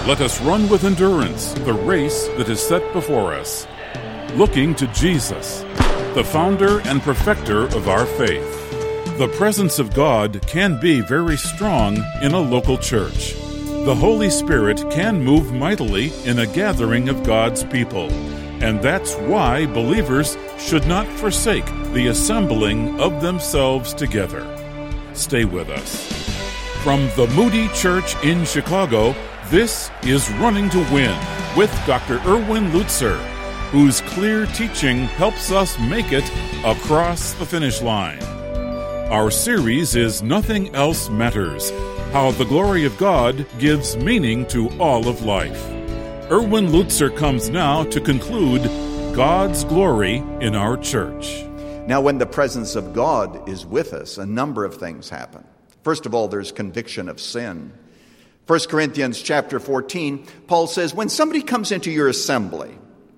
Let us run with endurance the race that is set before us, looking to Jesus, the founder and perfecter of our faith. The presence of God can be very strong in a local church. The Holy Spirit can move mightily in a gathering of God's people, and that's why believers should not forsake the assembling of themselves together. Stay with us. From the Moody Church in Chicago, this is Running to Win with Dr. Erwin Lutzer, whose clear teaching helps us make it across the finish line. Our series is Nothing Else Matters, how the glory of God gives meaning to all of life. Erwin Lutzer comes now to conclude God's glory in our church. Now, when the presence of God is with us, a number of things happen. First of all, there's conviction of sin. 1 Corinthians chapter 14, Paul says, when somebody comes into your assembly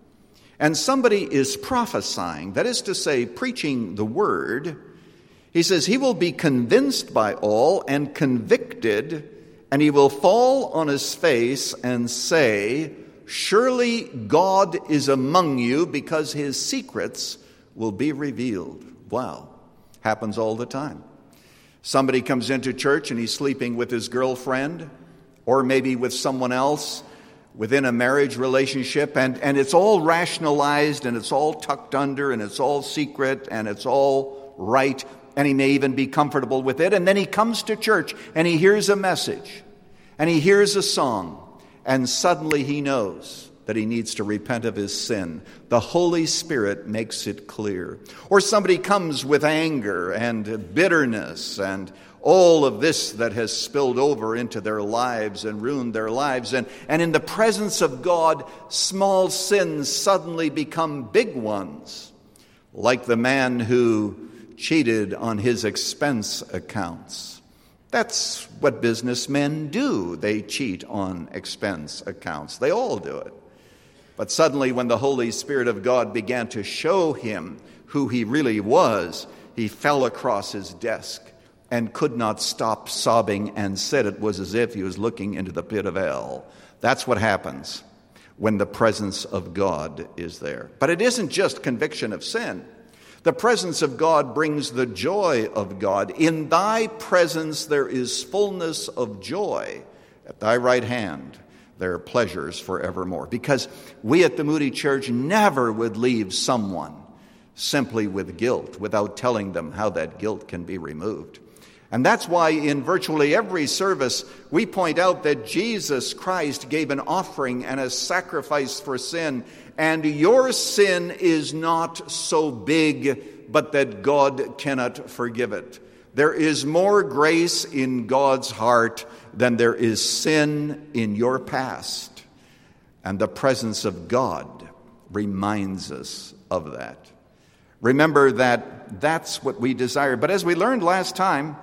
and somebody is prophesying, that is to say, preaching the word, he says he will be convinced by all and convicted, and he will fall on his face and say, surely God is among you, because his secrets will be revealed. Wow. Happens all the time. Somebody comes into church and he's sleeping with his girlfriend, or maybe with someone else within a marriage relationship, and it's all rationalized, and it's all tucked under, and it's all secret, and it's all right, and he may even be comfortable with it. And then he comes to church, and he hears a message, and he hears a song, and suddenly he knows that he needs to repent of his sin. The Holy Spirit makes it clear. Or somebody comes with anger and bitterness and all of this that has spilled over into their lives and ruined their lives. And in the presence of God, small sins suddenly become big ones, like the man who cheated on his expense accounts. That's what businessmen do. They cheat on expense accounts. They all do it. But suddenly, when the Holy Spirit of God began to show him who he really was, he fell across his desk and could not stop sobbing, and said it was as if he was looking into the pit of hell. That's what happens when the presence of God is there. But it isn't just conviction of sin. The presence of God brings the joy of God. In thy presence there is fullness of joy. At thy right hand there are pleasures forevermore. Because we at the Moody Church never would leave someone simply with guilt without telling them how that guilt can be removed. And that's why in virtually every service we point out that Jesus Christ gave an offering and a sacrifice for sin, and your sin is not so big but that God cannot forgive it. There is more grace in God's heart than there is sin in your past. And the presence of God reminds us of that. Remember that that's what we desire. But as we learned last time,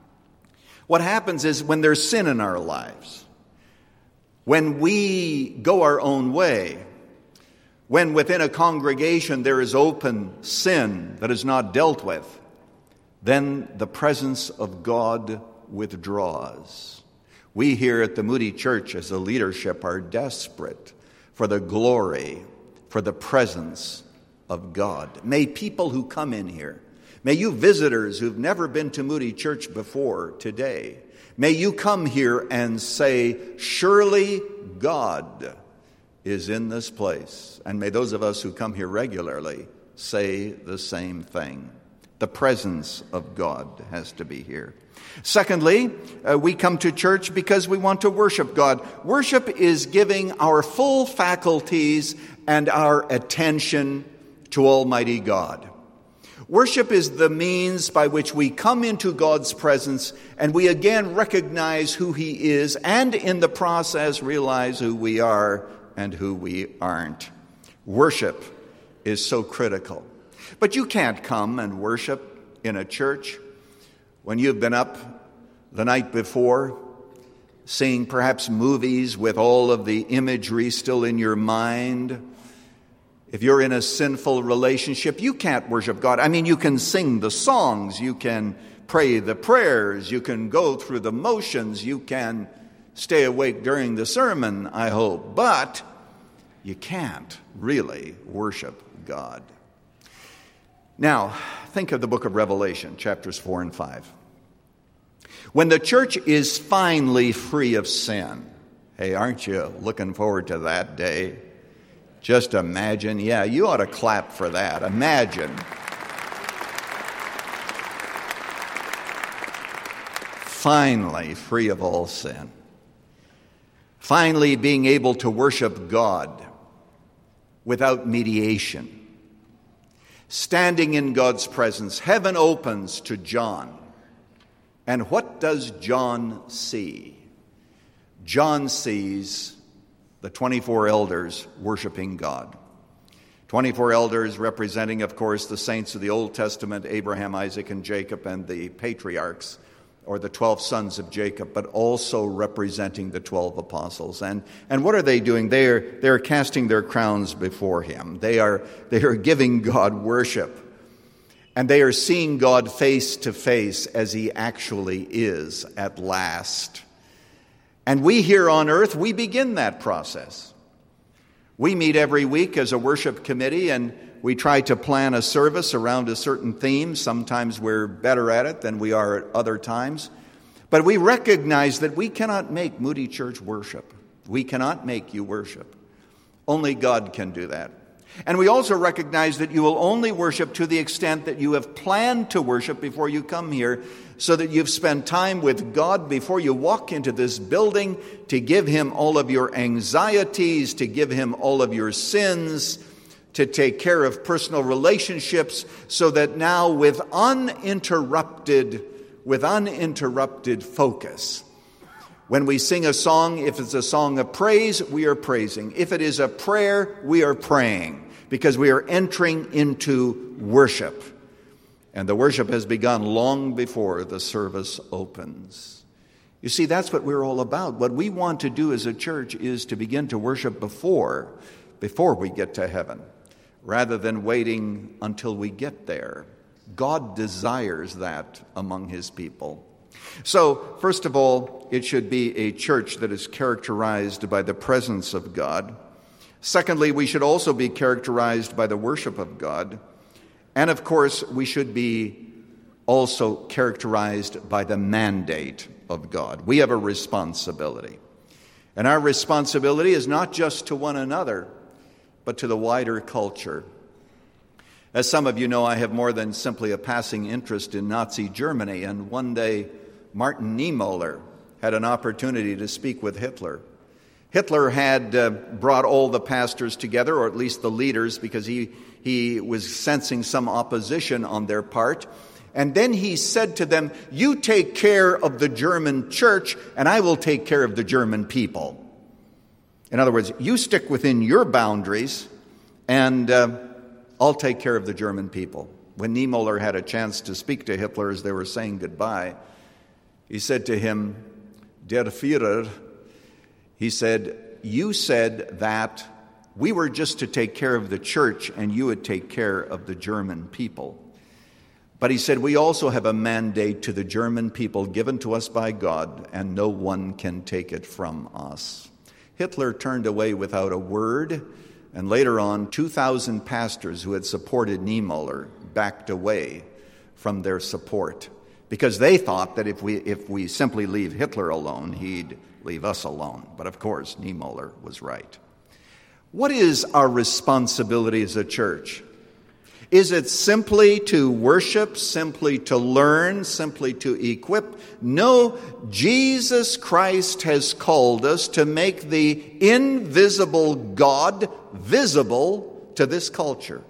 what happens is when there's sin in our lives, when we go our own way, when within a congregation there is open sin that is not dealt with, then the presence of God withdraws. We here at the Moody Church as a leadership are desperate for the glory, for the presence of God. May people who come in here, may you visitors who've never been to Moody Church before today, may you come here and say, surely God is in this place. And may those of us who come here regularly say the same thing. The presence of God has to be here. Secondly, we come to church because we want to worship God. Worship is giving our full faculties and our attention to Almighty God. Worship is the means by which we come into God's presence and we again recognize who He is, and in the process realize who we are and who we aren't. Worship is so critical. But you can't come and worship in a church when you've been up the night before, seeing perhaps movies with all of the imagery still in your mind. If you're in a sinful relationship, you can't worship God. I mean, you can sing the songs, you can pray the prayers, you can go through the motions, you can stay awake during the sermon, I hope, but you can't really worship God. Now, think of the book of Revelation, chapters 4 and 5. When the church is finally free of sin, hey, aren't you looking forward to that day? Just imagine. Yeah, you ought to clap for that. Imagine. Finally free of all sin. Finally being able to worship God without mediation. Standing in God's presence, heaven opens to John. And what does John see? John sees the 24 elders worshiping God. 24 elders representing, of course, the saints of the Old Testament, Abraham, Isaac, and Jacob, and the patriarchs, or the 12 sons of Jacob, but also representing the 12 apostles. And what are they doing? They're casting their crowns before him. They are giving God worship. And they are seeing God face to face as he actually is at last. And we here on earth, we begin that process. We meet every week as a worship committee, and we try to plan a service around a certain theme. Sometimes we're better at it than we are at other times. But we recognize that we cannot make Moody Church worship. We cannot make you worship. Only God can do that. And we also recognize that you will only worship to the extent that you have planned to worship before you come here, so that you've spent time with God before you walk into this building to give him all of your anxieties, to give him all of your sins, to take care of personal relationships, so that now with uninterrupted focus, when we sing a song, if it's a song of praise, we are praising. If it is a prayer, we are praying, because we are entering into worship. And the worship has begun long before the service opens. You see, that's what we're all about. What we want to do as a church is to begin to worship before we get to heaven, rather than waiting until we get there. God desires that among his people. So, first of all, it should be a church that is characterized by the presence of God. Secondly, we should also be characterized by the worship of God. And of course, we should be also characterized by the mandate of God. We have a responsibility. And our responsibility is not just to one another, but to the wider culture. As some of you know, I have more than simply a passing interest in Nazi Germany, and one day Martin Niemöller had an opportunity to speak with Hitler. Hitler had brought all the pastors together, or at least the leaders, because he was sensing some opposition on their part. And then he said to them, "You take care of the German church, and I will take care of the German people." In other words, you stick within your boundaries, and I'll take care of the German people. When Niemöller had a chance to speak to Hitler as they were saying goodbye, he said to him, "Der Führer," he said, "you said that we were just to take care of the church and you would take care of the German people. But," he said, "we also have a mandate to the German people given to us by God, and no one can take it from us." Hitler turned away without a word, and later on, 2,000 pastors who had supported Niemöller backed away from their support, because they thought that if we simply leave Hitler alone, he'd leave us alone. But of course, Niemöller was right. What is our responsibility as a church? Is it simply to worship, simply to learn, simply to equip? No, Jesus Christ has called us to make the invisible God visible to this culture.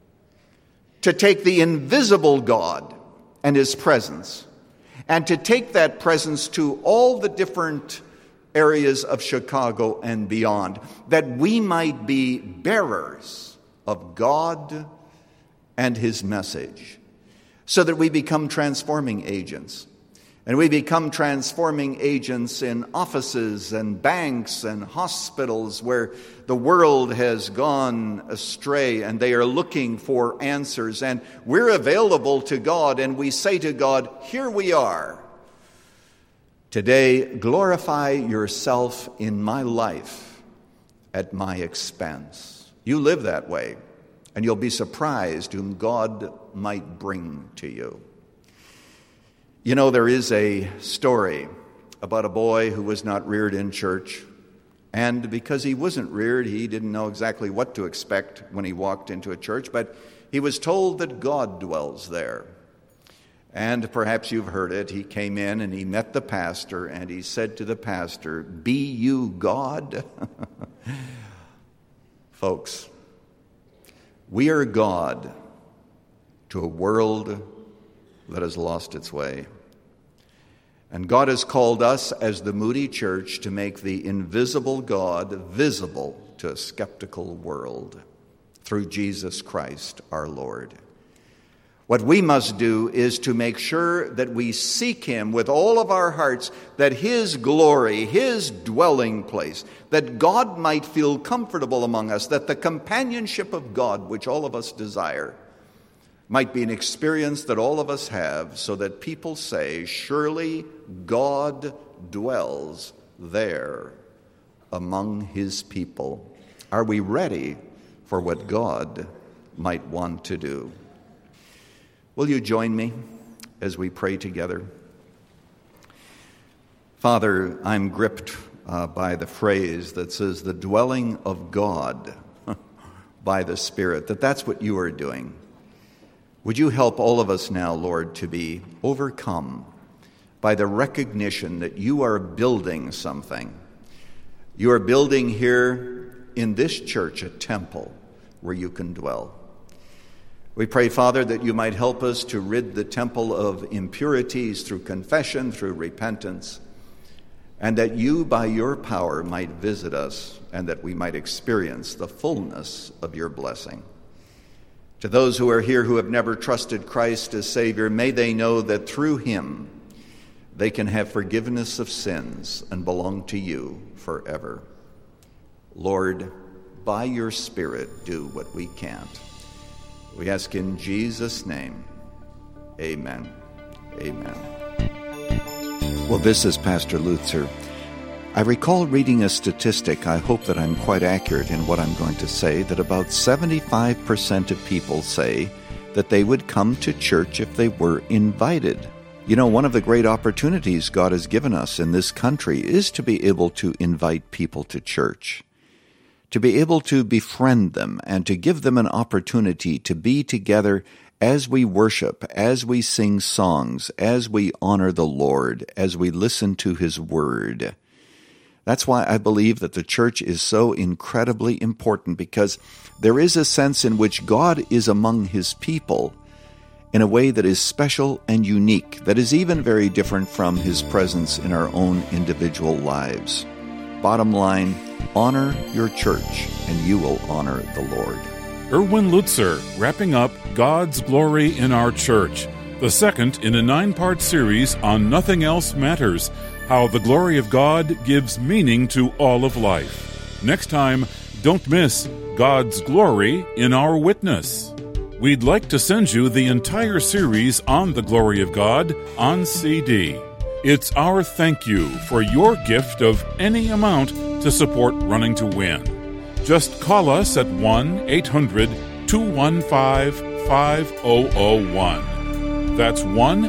To take the invisible God and his presence, and to take that presence to all the different areas of Chicago and beyond, that we might be bearers of God and his message, so that we become transforming agents. And we become transforming agents in offices and banks and hospitals where the world has gone astray and they are looking for answers. And we're available to God, and we say to God, "Here we are. Today, glorify yourself in my life at my expense. You live that way, and you'll be surprised whom God might bring to you. You know, there is a story about a boy who was not reared in church, and because he wasn't reared, he didn't know exactly what to expect when he walked into a church, but he was told that God dwells there. And perhaps you've heard it. He came in and he met the pastor, and he said to the pastor, "Be you God?" Folks, we are God to a world that has lost its way. And God has called us as the Moody Church to make the invisible God visible to a skeptical world through Jesus Christ our Lord. What we must do is to make sure that we seek Him with all of our hearts, that His glory, His dwelling place, that God might feel comfortable among us, that the companionship of God, which all of us desire, might be an experience that all of us have, so that people say, surely God dwells there among His people. Are we ready for what God might want to do? Will you join me as we pray together? Father, I'm gripped by the phrase that says the dwelling of God by the Spirit, that's what you are doing. Would you help all of us now, Lord, to be overcome by the recognition that you are building something. You are building here in this church a temple where you can dwell. We pray, Father, that you might help us to rid the temple of impurities through confession, through repentance, and that you, by your power, might visit us and that we might experience the fullness of your blessing. To those who are here who have never trusted Christ as Savior, may they know that through him they can have forgiveness of sins and belong to you forever. Lord, by your Spirit, do what we can't. We ask in Jesus' name, amen. Amen. Well, this is Pastor Lutzer. I recall reading a statistic, I hope that I'm quite accurate in what I'm going to say, that about 75% of people say that they would come to church if they were invited. You know, one of the great opportunities God has given us in this country is to be able to invite people to church, to be able to befriend them and to give them an opportunity to be together as we worship, as we sing songs, as we honor the Lord, as we listen to His Word. That's why I believe that the church is so incredibly important, because there is a sense in which God is among His people in a way that is special and unique, that is even very different from His presence in our own individual lives. Bottom line, honor your church, and you will honor the Lord. Erwin Lutzer, wrapping up God's Glory in Our Church, the second in a 9-part series on Nothing Else Matters, how the glory of God gives meaning to all of life. Next time, don't miss God's Glory in Our Witness. We'd like to send you the entire series on the glory of God on CD. It's our thank you for your gift of any amount to support Running to Win. Just call us at 1-800-215-5001. That's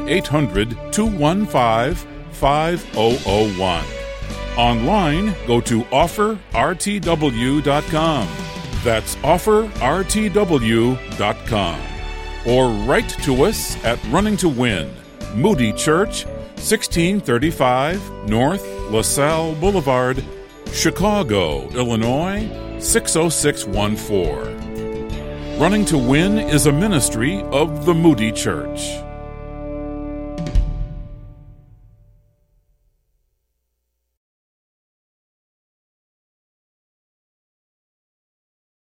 1-800-215-5001. Online, go to offerrtw.com. That's offerrtw.com. Or write to us at Running to Win, Moody Church, 1635 North LaSalle Boulevard, Chicago, Illinois, 60614. Running to Win is a ministry of the Moody Church.